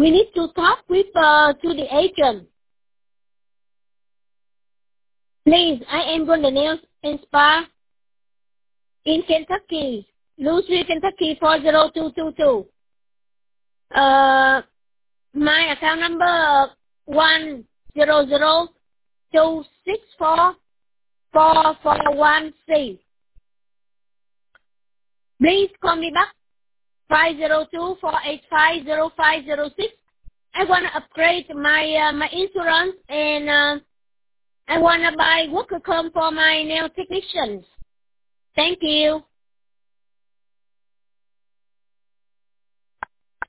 We need to talk with to the agent. Please, I am going to nails and spa in Kentucky, Louisville, Kentucky 40222. My account number 100264441C. Please call me back 502-485-0506. I want to upgrade my my insurance, and I want to buy worker comp for my nail technicians. Thank you.